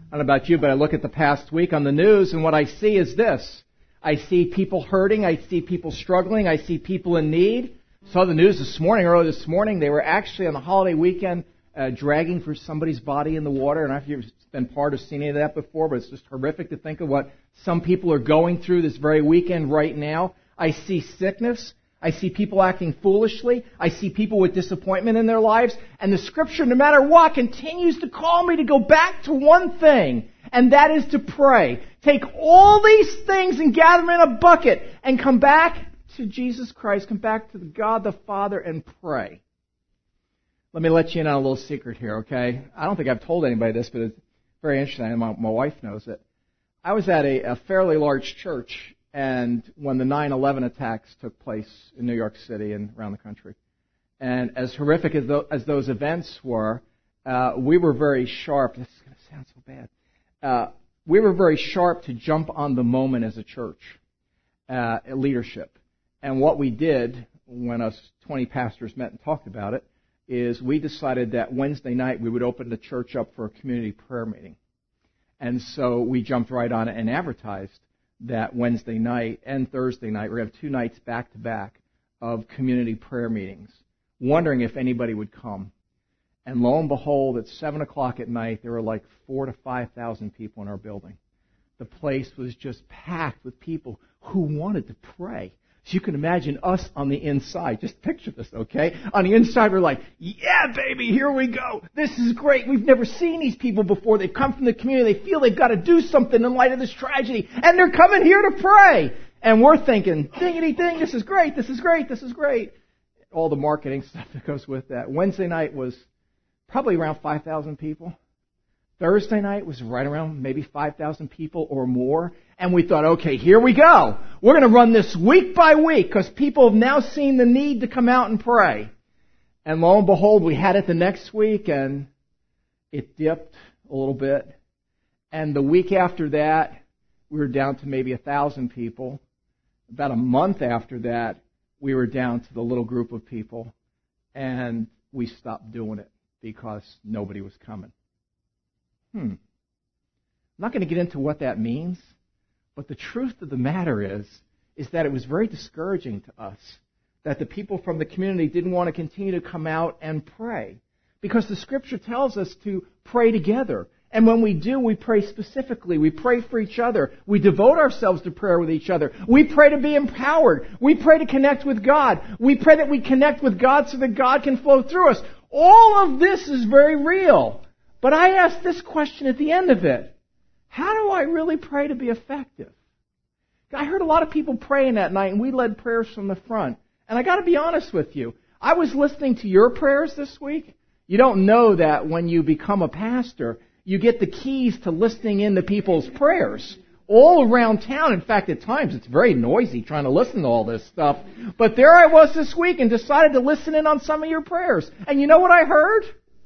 I don't know about you, but I look at the past week on the news, and what I see is this. I see people hurting. I see people struggling. I see people in need. Saw the news early this morning. They were actually on the holiday weekend dragging for somebody's body in the water. And I don't know if you've been part of seeing any of that before, but it's just horrific to think of what some people are going through this very weekend right now. I see sickness. I see people acting foolishly. I see people with disappointment in their lives. And the Scripture, no matter what, continues to call me to go back to one thing, and that is to pray. Take all these things and gather them in a bucket and come back to Jesus Christ, come back to God the Father and pray. Let me let you in on a little secret here, okay? I don't think I've told anybody this, but it's very interesting. My wife knows it. I was at a fairly large church, and when the 9/11 attacks took place in New York City and around the country, and as horrific as those events were, we were very sharp. This is going to sound so bad. We were very sharp to jump on the moment as a church, leadership. And what we did when us 20 pastors met and talked about it is we decided that Wednesday night we would open the church up for a community prayer meeting. And so we jumped right on it and advertised that Wednesday night and Thursday night, we're going to have 2 nights back-to-back of community prayer meetings, wondering if anybody would come. And lo and behold, at 7 o'clock at night, there were like 4,000 to 5,000 people in our building. The place was just packed with people who wanted to pray. So you can imagine us on the inside. Just picture this, okay? On the inside, we're like, yeah, baby, here we go. This is great. We've never seen these people before. They've come from the community. They feel they've got to do something in light of this tragedy. And they're coming here to pray. And we're thinking, dingity-ding, this is great, this is great, this is great. All the marketing stuff that goes with that. Wednesday night was probably around 5,000 people. Thursday night was right around maybe 5,000 people or more. And we thought, okay, here we go. We're going to run this week by week because people have now seen the need to come out and pray. And lo and behold, we had it the next week and it dipped a little bit. And the week after that, we were down to maybe 1,000 people. About a month after that, we were down to the little group of people. And we stopped doing it because nobody was coming. I'm not going to get into what that means, but the truth of the matter is that it was very discouraging to us that the people from the community didn't want to continue to come out and pray, because the Scripture tells us to pray together. And when we do, we pray specifically. We pray for each other. We devote ourselves to prayer with each other. We pray to be empowered. We pray to connect with God. We pray that we connect with God so that God can flow through us. All of this is very real. But I ask this question at the end of it. How do I really pray to be effective? I heard a lot of people praying that night, and we led prayers from the front. And I got to be honest with you. I was listening to your prayers this week. You don't know that when you become a pastor, you get the keys to listening in to people's prayers all around town. In fact, at times it's very noisy trying to listen to all this stuff. But there I was this week and decided to listen in on some of your prayers. And you know what I heard?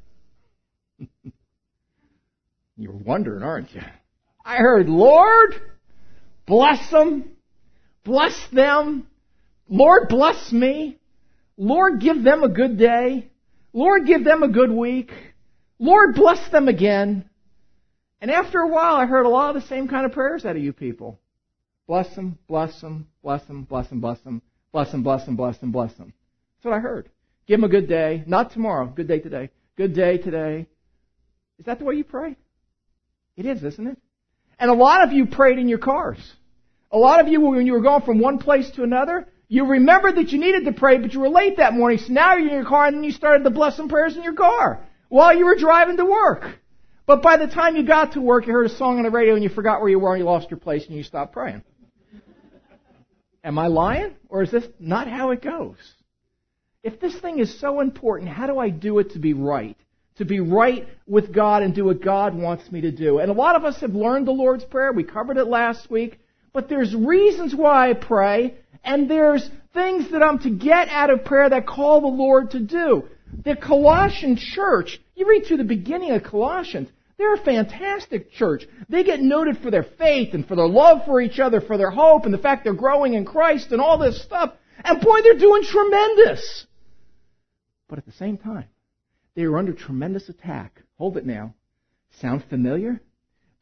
You're wondering, aren't you? I heard, Lord, bless them. Bless them. Lord, bless me. Lord, give them a good day. Lord, give them a good week. Lord, bless them again. And after a while, I heard a lot of the same kind of prayers out of you people. Bless them, bless them, bless them, bless them, bless them, bless them, bless them, bless them, bless them. That's what I heard. Give them a good day. Not tomorrow. Good day today. Good day today. Is that the way you pray? It is, isn't it? And a lot of you prayed in your cars. A lot of you, when you were going from one place to another, you remembered that you needed to pray, but you were late that morning, so now you're in your car, and then you started the blessing prayers in your car while you were driving to work. But by the time you got to work, you heard a song on the radio, and you forgot where you were, and you lost your place, and you stopped praying. Am I lying? Or is this not how it goes? If this thing is so important, how do I do it to be right? To be right with God and do what God wants me to do. And a lot of us have learned the Lord's Prayer. We covered it last week. But there's reasons why I pray, and there's things that I'm to get out of prayer that call the Lord to do. The Colossian church, you read through the beginning of Colossians, they're a fantastic church. They get noted for their faith and for their love for each other, for their hope, and the fact they're growing in Christ and all this stuff. And boy, they're doing tremendous. But at the same time, they are under tremendous attack. Hold it now. Sound familiar?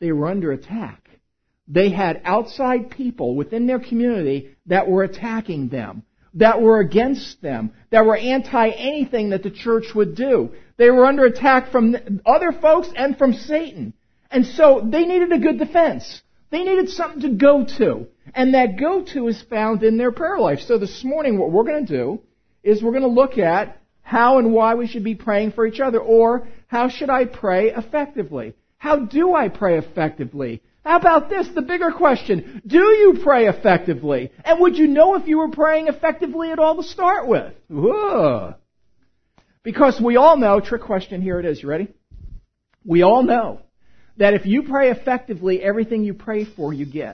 They were under attack. They had outside people within their community that were attacking them, that were against them, that were anti-anything that the church would do. They were under attack from other folks and from Satan. And so they needed a good defense. They needed something to go to. And that go-to is found in their prayer life. So this morning what we're going to do is we're going to look at how and why we should be praying for each other. Or how should I pray effectively? How do I pray effectively? How about this, the bigger question? Do you pray effectively? And would you know if you were praying effectively at all to start with? Whoa. Because we all know, trick question, here it is, you ready? We all know that if you pray effectively, everything you pray for, you get.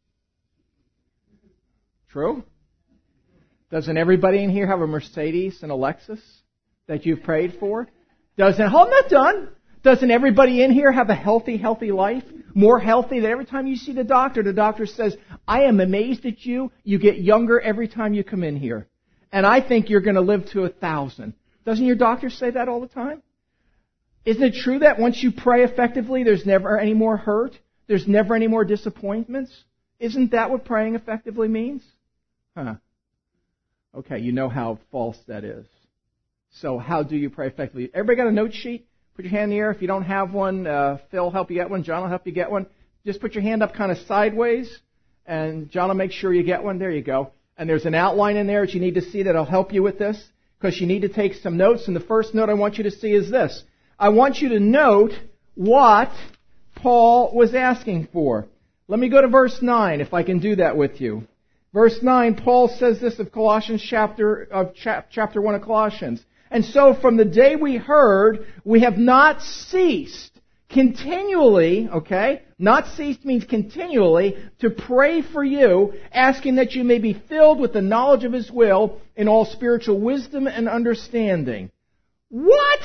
True? Doesn't everybody in here have a Mercedes and a Lexus that you've prayed for? I'm not done. Doesn't everybody in here have a healthy life? More healthy than every time you see the doctor says, I am amazed at you. You get younger every time you come in here. And I think you're going to live to 1,000. Doesn't your doctor say that all the time? Isn't it true that once you pray effectively, there's never any more hurt? There's never any more disappointments? Isn't that what praying effectively means? Huh. Okay, you know how false that is. So how do you pray effectively? Everybody got a note sheet? Put your hand in the air. If you don't have one, Phil will help you get one. John will help you get one. Just put your hand up kind of sideways, and John will make sure you get one. There you go. And there's an outline in there that you need to see that will help you with this, because you need to take some notes. And the first note I want you to see is this. I want you to note what Paul was asking for. Let me go to verse 9, if I can do that with you. Verse 9, Paul says this of Colossians chapter 1 of Colossians. And so from the day we heard, we have not ceased continually, okay? Not ceased means continually, to pray for you, asking that you may be filled with the knowledge of His will in all spiritual wisdom and understanding. What?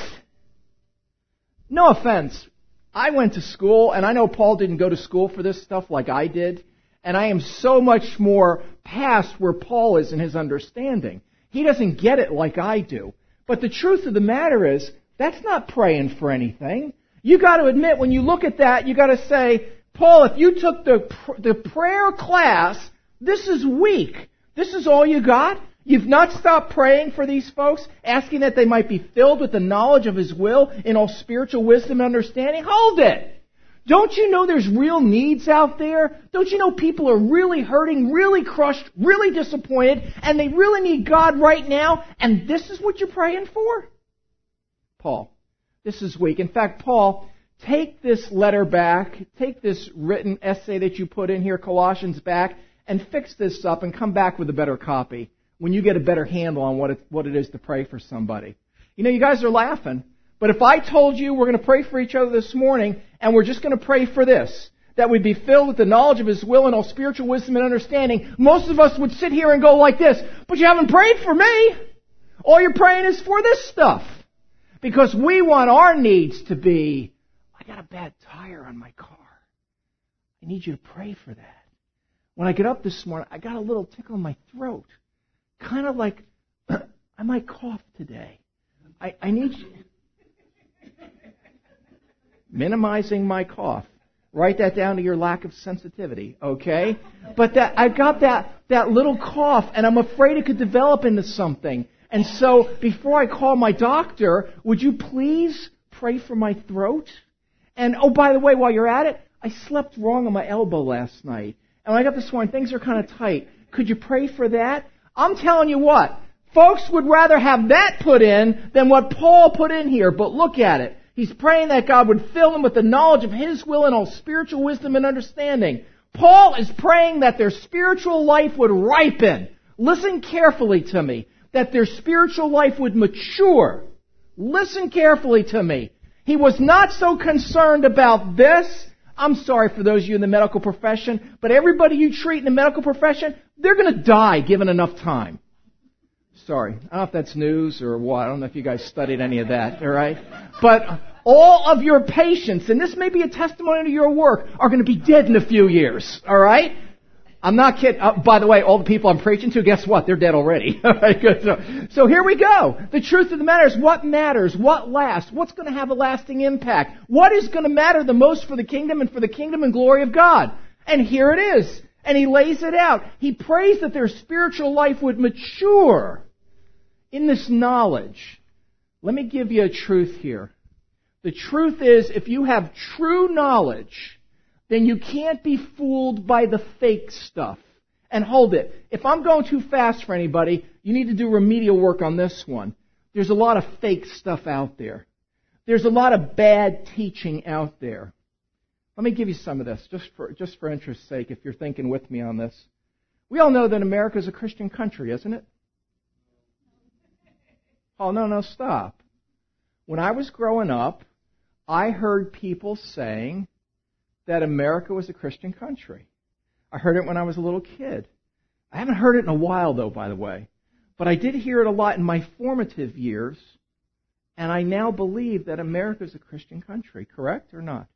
No offense. I went to school, and I know Paul didn't go to school for this stuff like I did, and I am so much more past where Paul is in his understanding. He doesn't get it like I do. But the truth of the matter is, that's not praying for anything. You got to admit, when you look at that, you got to say, Paul, if you took the prayer class, this is weak. This is all you got? You've not stopped praying for these folks, asking that they might be filled with the knowledge of His will in all spiritual wisdom and understanding? Hold it! Don't you know there's real needs out there? Don't you know people are really hurting, really crushed, really disappointed, and they really need God right now? And this is what you're praying for? Paul, this is weak. In fact, Paul, take this letter back, take this written essay that you put in here, Colossians, back, and fix this up and come back with a better copy when you get a better handle on what it is to pray for somebody. You know, you guys are laughing. But if I told you we're going to pray for each other this morning, and we're just going to pray for this, that we'd be filled with the knowledge of His will and all spiritual wisdom and understanding, most of us would sit here and go like this, but you haven't prayed for me. All you're praying is for this stuff. Because we want our needs to be, I got a bad tire on my car. I need you to pray for that. When I get up this morning, I got a little tickle in my throat. Kind of like, I might cough today. I need you... Minimizing my cough. Write that down to your lack of sensitivity, okay? But I've got that little cough, and I'm afraid it could develop into something. And so, before I call my doctor, would you please pray for my throat? And, oh, by the way, while you're at it, I slept wrong on my elbow last night. And when I got this morning, things are kind of tight. Could you pray for that? I'm telling you what, folks would rather have that put in than what Paul put in here. But look at it. He's praying that God would fill them with the knowledge of His will and all spiritual wisdom and understanding. Paul is praying that their spiritual life would ripen. Listen carefully to me. That their spiritual life would mature. Listen carefully to me. He was not so concerned about this. I'm sorry for those of you in the medical profession, but everybody you treat in the medical profession, they're going to die given enough time. Sorry. I don't know if that's news or what. I don't know if you guys studied any of that, all right? But all of your patients, and this may be a testimony to your work, are going to be dead in a few years, all right? I'm not kidding. By the way, all the people I'm preaching to, guess what? They're dead already. All right, good. So here we go. The truth of the matter is what matters, what lasts, what's going to have a lasting impact, what is going to matter the most for the kingdom and for the kingdom and glory of God. And here it is. And he lays it out. He prays that their spiritual life would mature in this knowledge. Let me give you a truth here. The truth is, if you have true knowledge, then you can't be fooled by the fake stuff. And hold it. If I'm going too fast for anybody, you need to do remedial work on this one. There's a lot of fake stuff out there. There's a lot of bad teaching out there. Let me give you some of this, just for interest's sake, if you're thinking with me on this. We all know that America is a Christian country, isn't it? Oh, no, stop. When I was growing up, I heard people saying that America was a Christian country. I heard it when I was a little kid. I haven't heard it in a while, though, by the way. But I did hear it a lot in my formative years, and I now believe that America is a Christian country. Correct or not?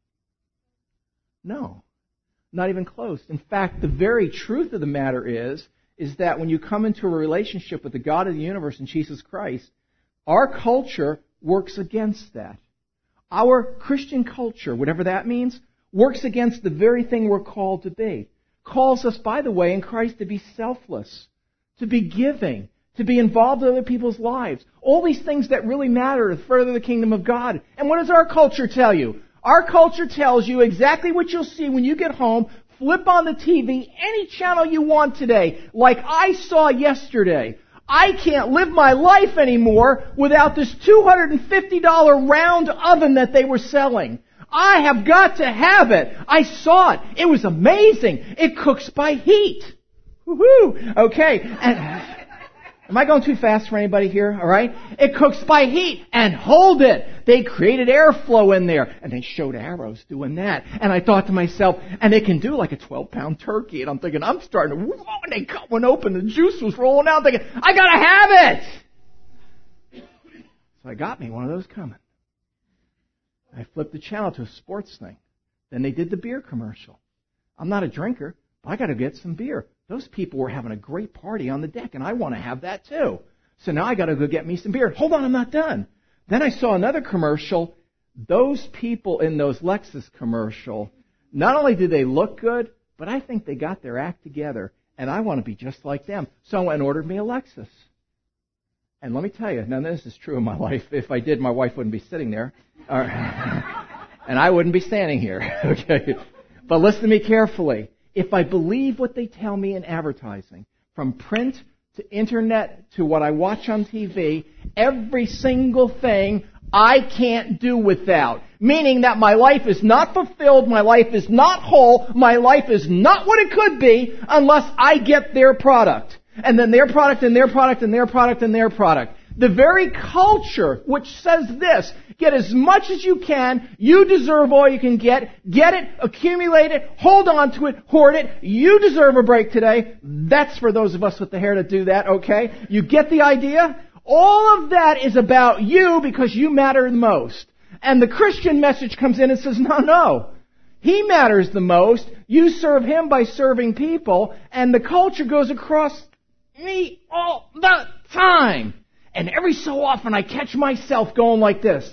No, not even close. In fact, the very truth of the matter is that when you come into a relationship with the God of the universe and Jesus Christ, our culture works against that. Our Christian culture, whatever that means, works against the very thing we're called to be. Calls us, by the way, in Christ to be selfless, to be giving, to be involved in other people's lives. All these things that really matter to further the kingdom of God. And what does our culture tell you? Our culture tells you exactly what you'll see when you get home. Flip on the TV, any channel you want today, like I saw yesterday. I can't live my life anymore without this $250 round oven that they were selling. I have got to have it. I saw it. It was amazing. It cooks by heat. Woohoo! Okay. Am I going too fast for anybody here? All right. It cooks by heat. And hold it. They created airflow in there. And they showed arrows doing that. And I thought to myself, and they can do like a 12-pound turkey. And I'm thinking, I'm starting to, whoa, and they cut one open. The juice was rolling out. I'm thinking, I got to have it. So I got me one of those coming. I flipped the channel to a sports thing. Then they did the beer commercial. I'm not a drinker, but I got to get some beer. Those people were having a great party on the deck, and I want to have that too. So now I got to go get me some beer. Hold on, I'm not done. Then I saw another commercial. Those people in those Lexus commercial, not only did they look good, but I think they got their act together, and I want to be just like them. So I went and ordered me a Lexus. And let me tell you, none of this is true in my life. If I did, my wife wouldn't be sitting there. And I wouldn't be standing here. Okay. But listen to me carefully. If I believe what they tell me in advertising, from print to internet to what I watch on TV, every single thing I can't do without. Meaning that my life is not fulfilled, my life is not whole, my life is not what it could be unless I get their product. And then their product and their product and their product and their product. The very culture which says this, get as much as you can, you deserve all you can get it, accumulate it, hold on to it, hoard it, you deserve a break today. That's for those of us with the hair to do that, okay? You get the idea? All of that is about you because you matter the most. And the Christian message comes in and says, no. He matters the most. You serve Him by serving people. And the culture goes across me all the time. And every so often I catch myself going like this.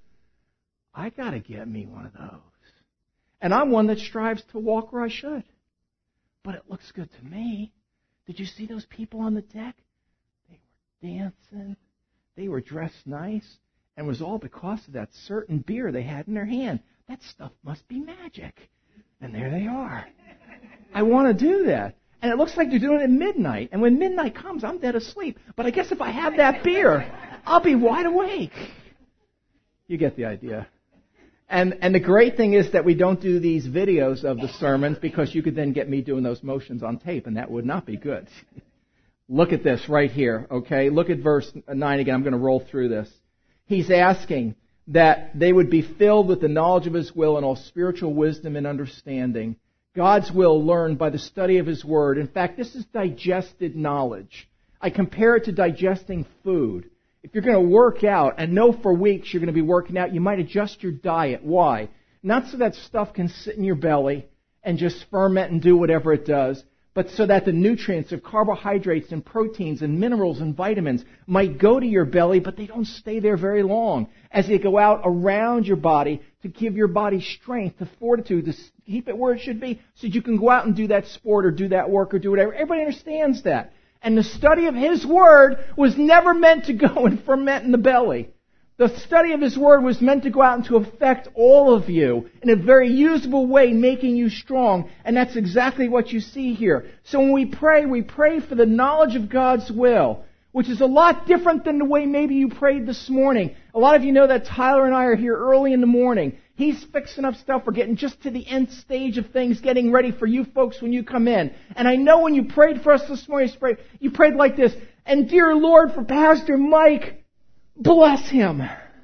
I got to get me one of those. And I'm one that strives to walk where I should. But it looks good to me. Did you see those people on the deck? They were dancing. They were dressed nice. And it was all because of that certain beer they had in their hand. That stuff must be magic. And there they are. I want to do that. And it looks like they're doing it at midnight. And when midnight comes, I'm dead asleep. But I guess if I have that beer, I'll be wide awake. You get the idea. And the great thing is that we don't do these videos of the sermons because you could then get me doing those motions on tape, and that would not be good. Look at this right here, okay? Look at verse 9 again. I'm going to roll through this. He's asking that they would be filled with the knowledge of His will and all spiritual wisdom and understanding. God's will learned by the study of His Word. In fact, this is digested knowledge. I compare it to digesting food. If you're going to work out and know for weeks you're going to be working out, you might adjust your diet. Why? Not so that stuff can sit in your belly and just ferment and do whatever it does, but so that the nutrients of carbohydrates and proteins and minerals and vitamins might go to your belly, but they don't stay there very long, as they go out around your body to give your body strength, the fortitude, to keep it where it should be, so that you can go out and do that sport or do that work or do whatever. Everybody understands that. And the study of His Word was never meant to go and ferment in the belly. The study of His Word was meant to go out and to affect all of you in a very usable way, making you strong. And that's exactly what you see here. So when we pray for the knowledge of God's will, which is a lot different than the way maybe you prayed this morning. A lot of you know that Tyler and I are here early in the morning. He's fixing up stuff. We're getting just to the end stage of things, getting ready for you folks when you come in. And I know when you prayed for us this morning, you prayed like this, and dear Lord, for Pastor Mike, bless him.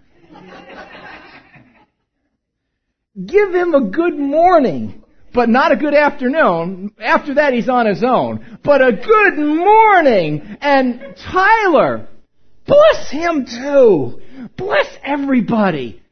Give him a good morning, but not a good afternoon. After that, he's on his own. But a good morning. And Tyler, bless him too. Bless everybody.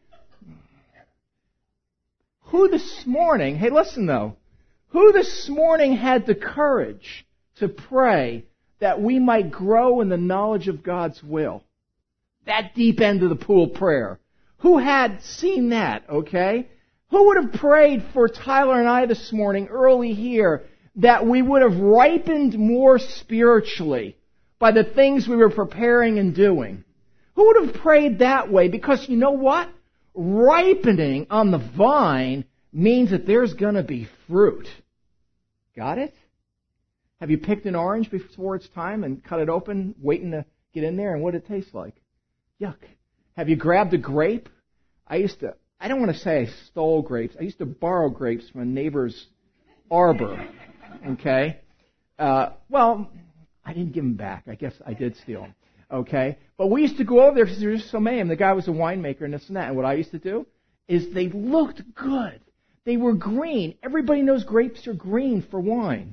Who this morning, hey listen though, who this morning had the courage to pray that we might grow in the knowledge of God's will? That deep end of the pool prayer. Who had seen that, okay? Who would have prayed for Tyler and I this morning early here that we would have ripened more spiritually by the things we were preparing and doing? Who would have prayed that way? Because you know what? Ripening on the vine means that there's going to be fruit. Got it? Have you picked an orange before it's time and cut it open, waiting to get in there, and what did it taste like? Yuck. Have you grabbed a grape? I don't want to say I stole grapes. I used to borrow grapes from a neighbor's arbor. Okay? Well, I didn't give them back. I guess I did steal them. Okay? But we used to go over there because there were just so many of them. The guy was a winemaker and this and that. And what I used to do is they looked good. They were green. Everybody knows grapes are green for wine.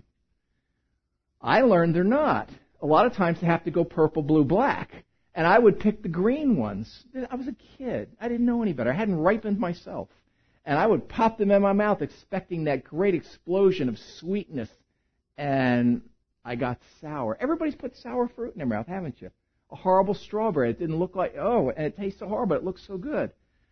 I learned they're not. A lot of times they have to go purple, blue, black. And I would pick the green ones. I was a kid. I didn't know any better. I hadn't ripened myself. And I would pop them in my mouth expecting that great explosion of sweetness. And I got sour. Everybody's put sour fruit in their mouth, haven't you? A horrible strawberry. It didn't look like, and it tastes so horrible, but it looks so good.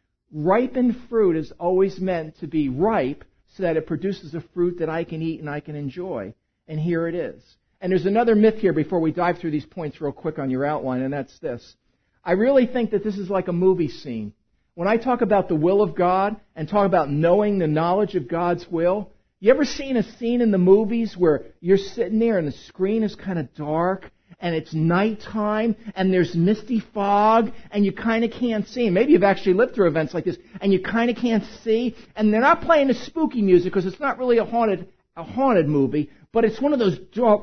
Ripened fruit is always meant to be ripe so that it produces a fruit that I can eat and I can enjoy. And here it is. And there's another myth here before we dive through these points real quick on your outline, and that's this. I really think that this is like a movie scene. When I talk about the will of God and talk about knowing the knowledge of God's will, you ever seen a scene in the movies where you're sitting there and the screen is kind of dark and it's nighttime and there's misty fog and you kind of can't see? Maybe you've actually lived through events like this and you kind of can't see, and they're not playing the spooky music because it's not really a haunted movie, but it's one of those dark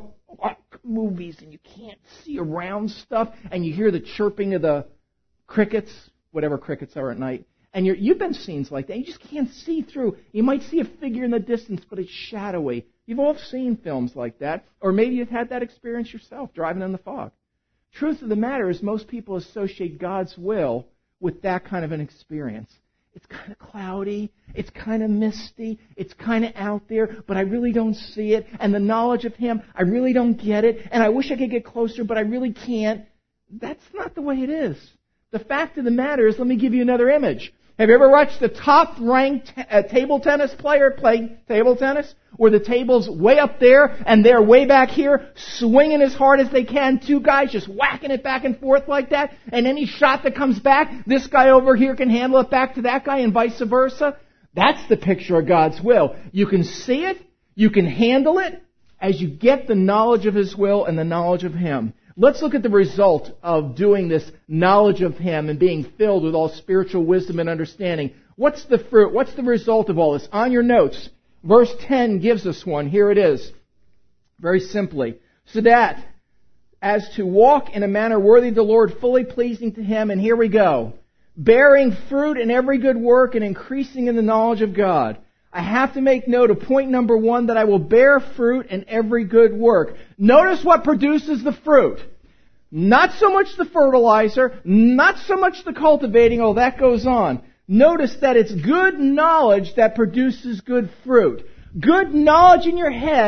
movies and you can't see around stuff and you hear the chirping of the crickets, whatever crickets are at night, and you've been scenes like that. You just can't see through. You might see a figure in the distance, but it's shadowy. You've all seen films like that, or maybe you've had that experience yourself, driving in the fog. Truth of the matter is most people associate God's will with that kind of an experience. It's kind of cloudy, it's kind of misty, it's kind of out there, but I really don't see it. And the knowledge of Him, I really don't get it. And I wish I could get closer, but I really can't. That's not the way it is. The fact of the matter is, let me give you another image. Have you ever watched the top-ranked table tennis player play table tennis? Where the table's way up there and they're way back here, swinging as hard as they can. Two guys just whacking it back and forth like that. And any shot that comes back, this guy over here can handle it back to that guy and vice versa. That's the picture of God's will. You can see it, you can handle it, as you get the knowledge of His will and the knowledge of Him. Let's look at the result of doing this knowledge of Him and being filled with all spiritual wisdom and understanding. What's the fruit? What's the result of all this? On your notes, verse 10 gives us one. Here it is. Very simply. So that, as to walk in a manner worthy of the Lord, fully pleasing to Him, and here we go. Bearing fruit in every good work and increasing in the knowledge of God. I have to make note of point number 1, that I will bear fruit in every good work. Notice what produces the fruit. Not so much the fertilizer, not so much the cultivating, all that goes on. Notice that it's good knowledge that produces good fruit. Good knowledge in your head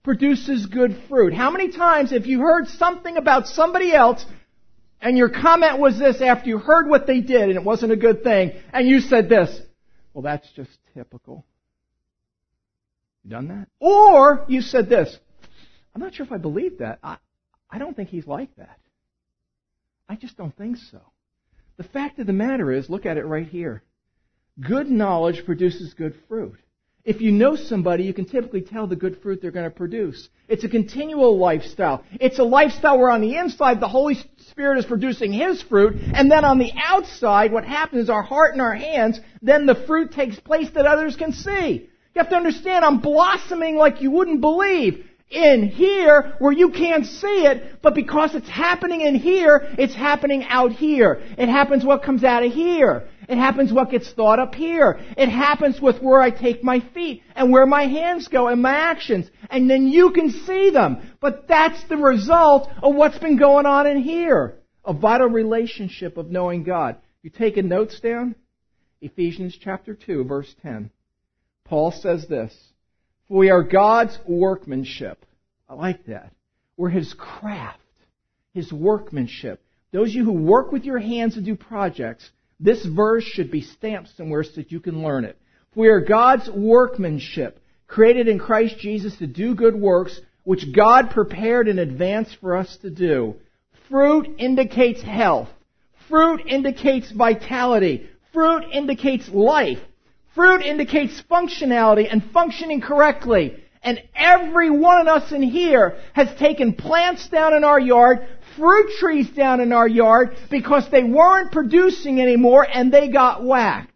produces good fruit. How many times have you heard something about somebody else and your comment was this after you heard what they did and it wasn't a good thing, and you said this, well, that's just typical. You done that? Or you said this, I'm not sure if I believe that. I don't think he's like that. I just don't think so. The fact of the matter is, look at it right here. Good knowledge produces good fruit. If you know somebody, you can typically tell the good fruit they're going to produce. It's a continual lifestyle. It's a lifestyle where on the inside the Holy Spirit is producing His fruit, and then on the outside what happens is our heart and our hands, then the fruit takes place that others can see. You have to understand, I'm blossoming like you wouldn't believe. In here, where you can't see it, but because it's happening in here, it's happening out here. It happens what comes out of here. It happens what gets thought up here. It happens with where I take my feet and where my hands go and my actions. And then you can see them. But that's the result of what's been going on in here. A vital relationship of knowing God. You taking notes down? Ephesians chapter 2, verse 10. Paul says this. We are God's workmanship. I like that. We're His craft, His workmanship. Those of you who work with your hands to do projects, this verse should be stamped somewhere so that you can learn it. We are God's workmanship, created in Christ Jesus to do good works, which God prepared in advance for us to do. Fruit indicates health. Fruit indicates vitality. Fruit indicates life. Fruit indicates functionality and functioning correctly. And every one of us in here has taken plants down in our yard, fruit trees down in our yard, because they weren't producing anymore and they got whacked.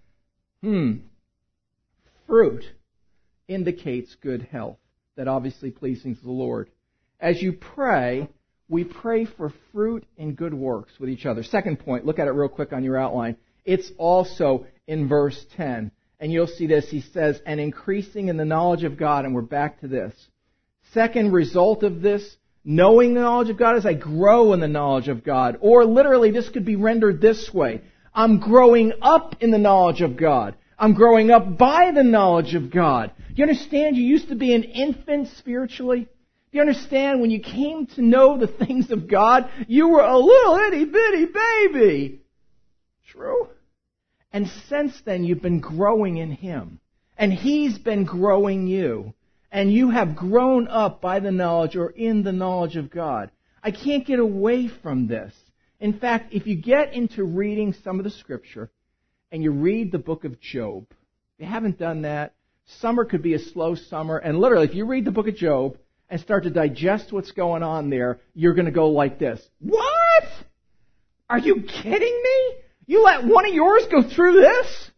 Fruit indicates good health. That obviously pleases the Lord. As you pray, we pray for fruit and good works with each other. Second point, look at it real quick on your outline. It's also in verse 10. And you'll see this. He says, and increasing in the knowledge of God. And we're back to this. Second result of this, knowing the knowledge of God, is I grow in the knowledge of God. Or literally, this could be rendered this way. I'm growing up in the knowledge of God. I'm growing up by the knowledge of God. Do you understand? You used to be an infant spiritually. Do you understand? When you came to know the things of God, you were a little itty bitty baby. True? And since then, you've been growing in Him. And He's been growing you. And you have grown up by the knowledge or in the knowledge of God. I can't get away from this. In fact, if you get into reading some of the Scripture, and you read the book of Job, if you haven't done that, summer could be a slow summer. And literally, if you read the book of Job and start to digest what's going on there, you're going to go like this. What? Are you kidding me? You let one of yours go through this?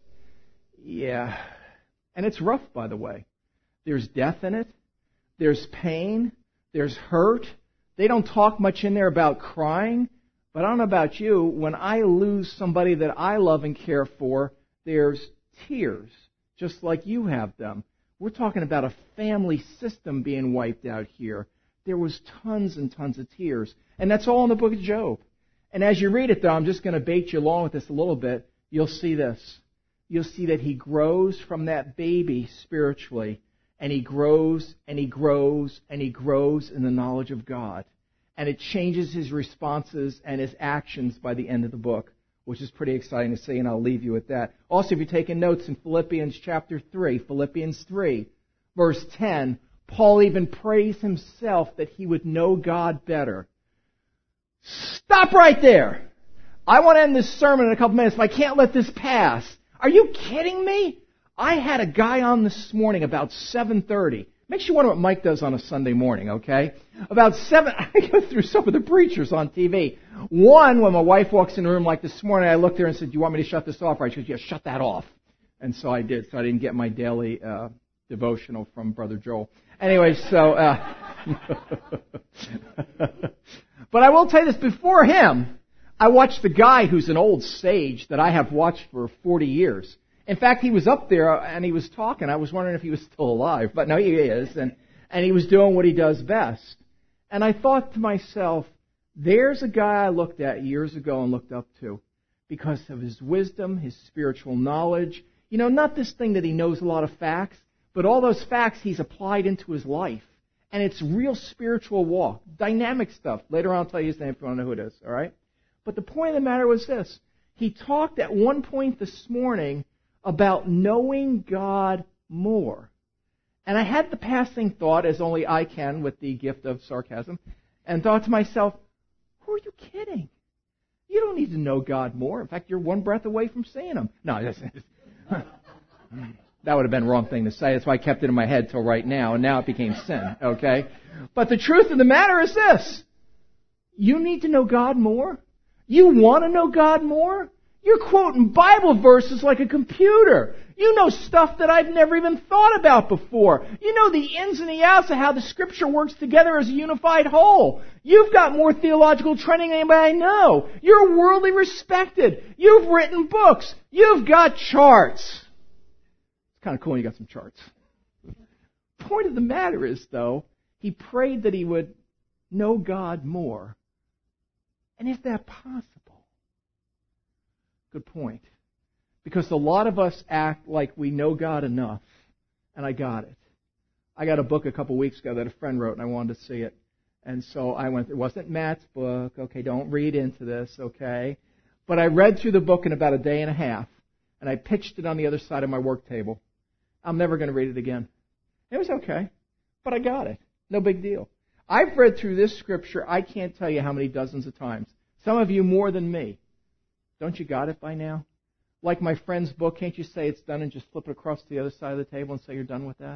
Yeah. And it's rough, by the way. There's death in it. There's pain. There's hurt. They don't talk much in there about crying. But I don't know about you. When I lose somebody that I love and care for, there's tears, just like you have them. We're talking about a family system being wiped out here. There was tons and tons of tears. And that's all in the book of Job. And as you read it, though, I'm just going to bait you along with this a little bit. You'll see this. You'll see that he grows from that baby spiritually, and he grows, and he grows, and he grows in the knowledge of God. And it changes his responses and his actions by the end of the book, which is pretty exciting to see, and I'll leave you with that. Also, if you're taking notes in Philippians chapter 3, Philippians 3, verse 10, Paul even prays himself that he would know God better. Stop right there. I want to end this sermon in a couple minutes, but I can't let this pass. Are you kidding me? I had a guy on this morning about 7:30. Makes you wonder what Mike does on a Sunday morning, okay? About 7, I go through some of the preachers on TV. One, when my wife walks in the room like this morning, I looked there and said, do you want me to shut this off? Right? She goes, yeah, shut that off. And so I did. So I didn't get my daily devotional from Brother Joel. Anyway, so... But I will tell you this, before him, I watched the guy who's an old sage that I have watched for 40 years. In fact, he was up there and he was talking. I was wondering if he was still alive, but no, he is. And he was doing what he does best. And I thought to myself, there's a guy I looked at years ago and looked up to because of his wisdom, his spiritual knowledge. You know, not this thing that he knows a lot of facts, but all those facts he's applied into his life. And it's real spiritual walk, dynamic stuff. Later on I'll tell you his name if you want to know who it is, all right? But the point of the matter was this. He talked at one point this morning about knowing God more. And I had the passing thought, as only I can with the gift of sarcasm, and thought to myself, who are you kidding? You don't need to know God more. In fact, you're one breath away from seeing Him. No, that would have been the wrong thing to say. That's why I kept it in my head till right now, and now it became sin, okay? But the truth of the matter is this. You need to know God more? You want to know God more? You're quoting Bible verses like a computer. You know stuff that I've never even thought about before. You know the ins and the outs of how the Scripture works together as a unified whole. You've got more theological training than anybody I know. You're worldly respected. You've written books. You've got charts. It's kind of cool when you got some charts. The point of the matter is, though, he prayed that he would know God more. And is that possible? Good point. Because a lot of us act like we know God enough, and I got it. I got a book a couple weeks ago that a friend wrote, and I wanted to see it. And so I went, it wasn't Matt's book, okay, don't read into this, okay? But I read through the book in about a day and a half, and I pitched it on the other side of my work table. I'm never going to read it again. It was okay, but I got it. No big deal. I've read through this Scripture, I can't tell you how many dozens of times. Some of you more than me. Don't you got it by now? Like my friend's book, can't you say it's done and just flip it across to the other side of the table and say you're done with that?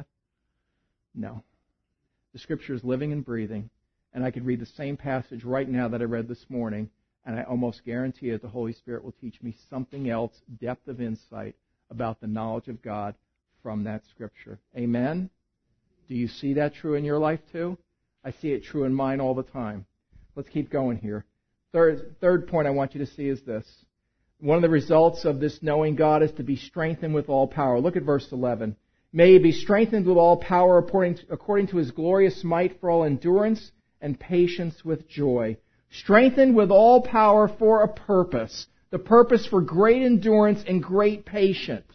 No. The Scripture is living and breathing, and I could read the same passage right now that I read this morning, and I almost guarantee that the Holy Spirit will teach me something else, depth of insight about the knowledge of God from that Scripture. Amen? Do you see that true in your life too? I see it true in mine all the time. Let's keep going here. Third point I want you to see is this. One of the results of this knowing God is to be strengthened with all power. Look at verse 11. May you be strengthened with all power according to His glorious might for all endurance and patience with joy. Strengthened with all power for a purpose. The purpose for great endurance and great patience.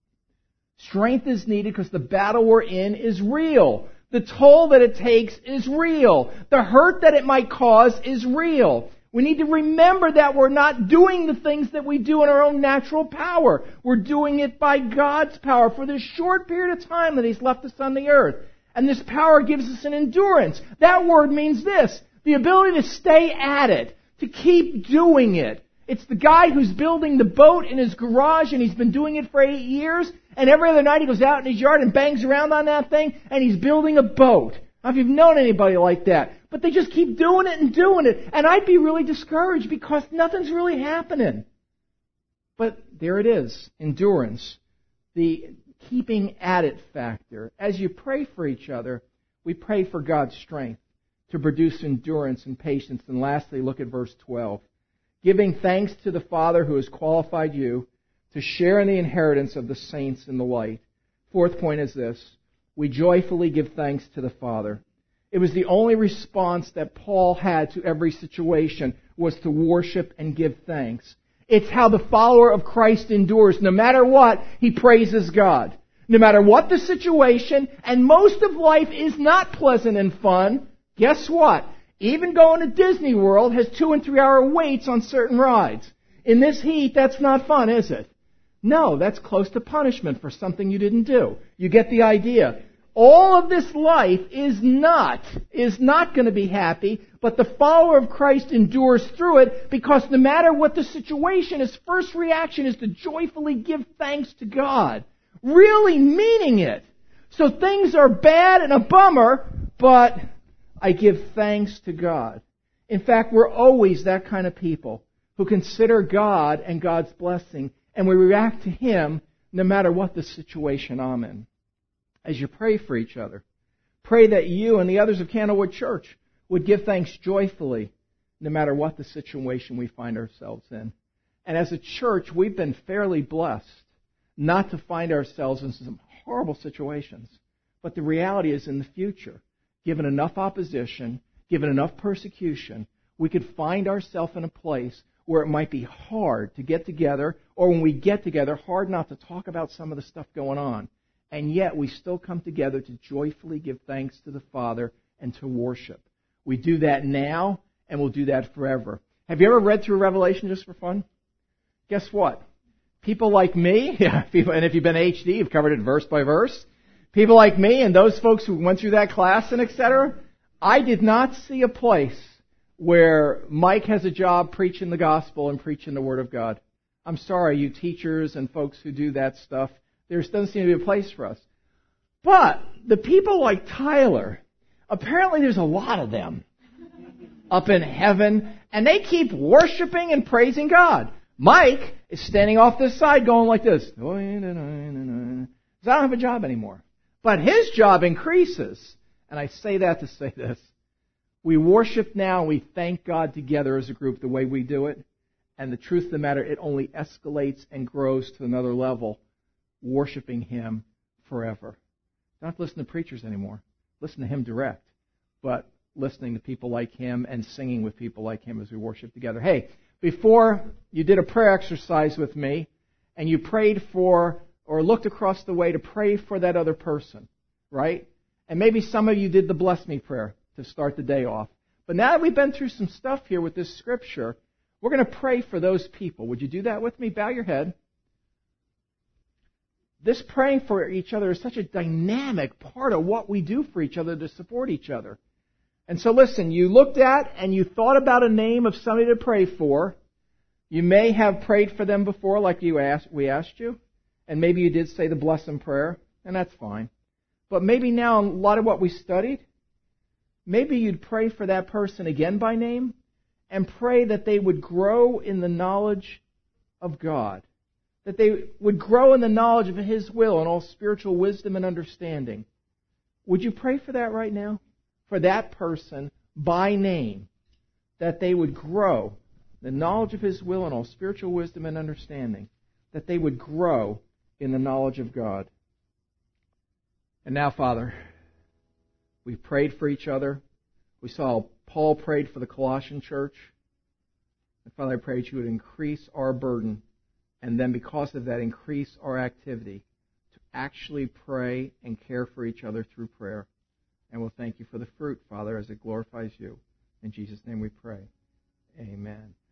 Strength is needed because the battle we're in is real. The toll that it takes is real. The hurt that it might cause is real. We need to remember that we're not doing the things that we do in our own natural power. We're doing it by God's power for this short period of time that He's left us on the earth. And this power gives us an endurance. That word means this, the ability to stay at it, to keep doing it. It's the guy who's building the boat in his garage and he's been doing it for 8 years, and every other night he goes out in his yard and bangs around on that thing and he's building a boat. Now, if you've known anybody like that, but they just keep doing it and doing it, and I'd be really discouraged because nothing's really happening. But there it is, endurance, the keeping at it factor. As you pray for each other, we pray for God's strength to produce endurance and patience. And lastly, look at verse 12. Giving thanks to the Father who has qualified you to share in the inheritance of the saints in the light. Fourth point is this. We joyfully give thanks to the Father. It was the only response that Paul had to every situation was to worship and give thanks. It's how the follower of Christ endures. No matter what, he praises God. No matter what the situation, and most of life is not pleasant and fun, guess what? Even going to Disney World has 2 and 3 hour waits on certain rides. In this heat, that's not fun, is it? No, that's close to punishment for something you didn't do. You get the idea. All of this life is not going to be happy, but the follower of Christ endures through it because no matter what the situation, his first reaction is to joyfully give thanks to God. Really meaning it. So things are bad and a bummer, but I give thanks to God. In fact, we're always that kind of people who consider God and God's blessing, and we react to Him no matter what the situation I'm in. As you pray for each other, pray that you and the others of Candlewood Church would give thanks joyfully no matter what the situation we find ourselves in. And as a church, we've been fairly blessed not to find ourselves in some horrible situations. But the reality is in the future, given enough opposition, given enough persecution, we could find ourselves in a place where it might be hard to get together, or when we get together, hard not to talk about some of the stuff going on. And yet we still come together to joyfully give thanks to the Father and to worship. We do that now, and we'll do that forever. Have you ever read through Revelation just for fun? Guess what? People like me, and if you've been HD, you've covered it verse by verse. People like me and those folks who went through that class and etc., I did not see a place where Mike has a job preaching the gospel and preaching the Word of God. I'm sorry, you teachers and folks who do that stuff, there doesn't seem to be a place for us. But the people like Tyler, apparently there's a lot of them up in heaven, and they keep worshiping and praising God. Mike is standing off this side going like this. So I don't have a job anymore. But his job increases. And I say that to say this. We worship now and we thank God together as a group the way we do it. And the truth of the matter, it only escalates and grows to another level, worshiping Him forever. Don't have to listen to preachers anymore. Listen to Him direct. But listening to people like him and singing with people like him as we worship together. Hey, before you did a prayer exercise with me and you prayed for or looked across the way to pray for that other person, right? And maybe some of you did the bless me prayer to start the day off. But now that we've been through some stuff here with this scripture, we're going to pray for those people. Would you do that with me? Bow your head. This praying for each other is such a dynamic part of what we do for each other to support each other. And so listen, you looked at and you thought about a name of somebody to pray for. You may have prayed for them before like we asked you. And maybe you did say the blessing prayer, and that's fine. But maybe now, a lot of what we studied, maybe you'd pray for that person again by name and pray that they would grow in the knowledge of God. That they would grow in the knowledge of His will and all spiritual wisdom and understanding. Would you pray for that right now? For that person by name, that they would grow the knowledge of His will and all spiritual wisdom and understanding, that they would grow in the knowledge of God. And now, Father, we've prayed for each other. We saw Paul prayed for the Colossian church. And Father, I pray that you would increase our burden, and then because of that, increase our activity to actually pray and care for each other through prayer. And we'll thank you for the fruit, Father, as it glorifies you. In Jesus' name we pray. Amen.